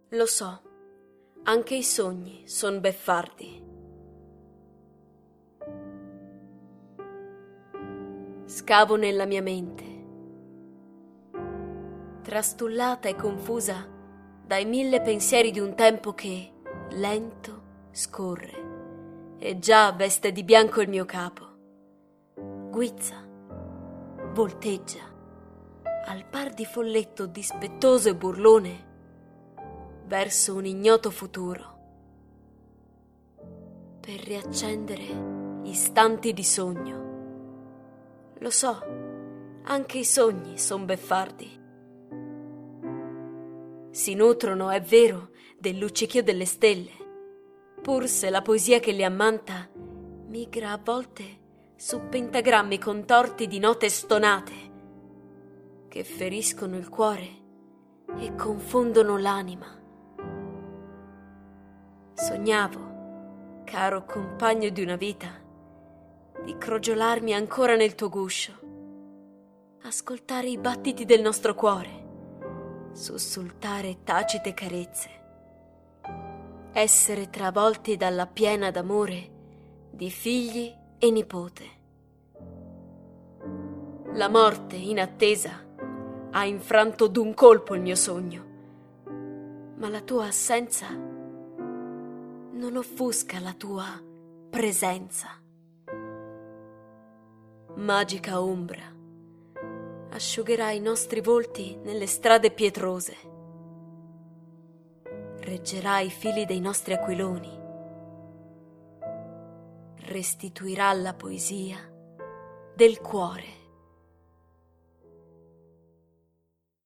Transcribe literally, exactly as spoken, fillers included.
Lo so, anche i sogni son beffardi. Scavo nella mia mente, trastullata e confusa dai mille pensieri di un tempo che, lento, scorre e già veste di bianco il mio capo. Guizza, volteggia, al par di folletto dispettoso e burlone, verso un ignoto futuro, per riaccendere istanti di sogno. Lo so, anche i sogni son beffardi. Si nutrono, è vero, del luccichio delle stelle, pur se la poesia che li ammanta migra a volte su pentagrammi contorti di note stonate che feriscono il cuore e confondono l'anima. Sognavo, caro compagno di una vita, di crogiolarmi ancora nel tuo guscio, ascoltare i battiti del nostro cuore, sussultare tacite carezze, essere travolti dalla piena d'amore di figli e nipote. La morte, in attesa, ha infranto d'un colpo il mio sogno, ma la tua assenza non offusca la tua presenza. Magica ombra, asciugherai i nostri volti nelle strade pietrose, reggerai i fili dei nostri aquiloni, restituirà la poesia del cuore.